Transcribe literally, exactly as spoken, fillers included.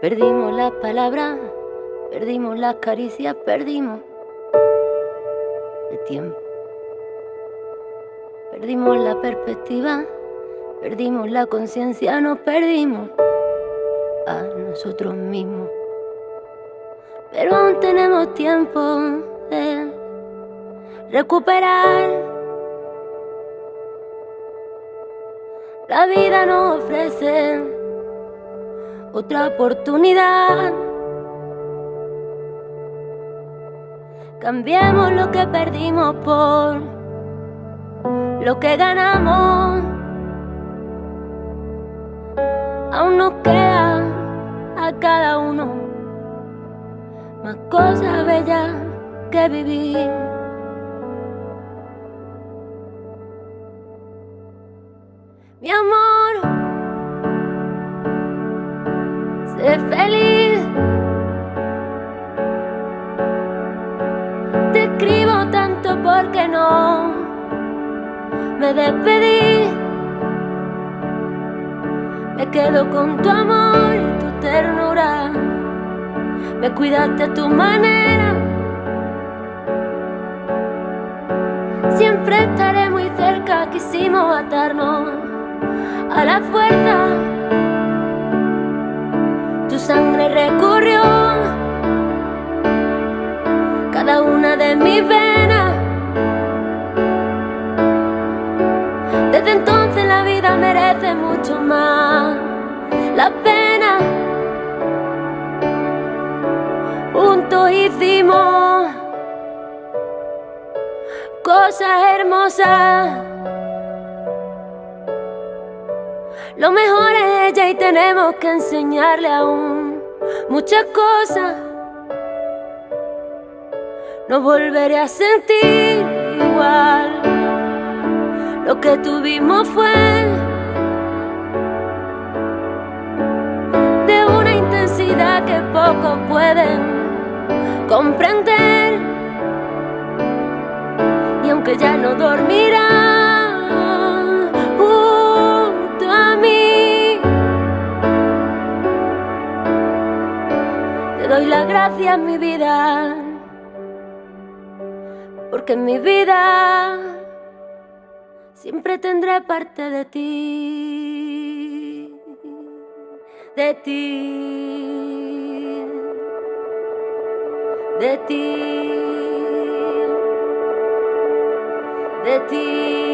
Perdimos las palabras, perdimos las caricias, perdimos el tiempo. Perdimos la perspectiva, perdimos la conciencia, nos perdimos a nosotros mismos. Pero aún tenemos tiempo de recuperar. La vida nos ofrece otra oportunidad. Cambiemos lo que perdimos por lo que ganamos. Aún nos queda a cada uno más cosas bellas que vivir. Mi amor, sé feliz. Te escribo tanto porque no me despedí. Me quedo con tu amor y tu ternura. Me cuidaste a tu manera. Siempre estaré muy cerca. Quisimos atarnos a la fuerza. Tu sangre recorrió cada una de mis venas. Desde entonces la vida merece mucho más la pena. Juntos hicimos cosas hermosas. Lo mejor es ella y tenemos que enseñarle aún muchas cosas. No volveré a sentir igual. Lo que tuvimos fue de una intensidad que pocos pueden comprender. Y aunque ya no dormirá junto a mí, te doy las gracias, mi vida, porque en mi vida siempre tendré parte de ti, de ti, de ti, de ti.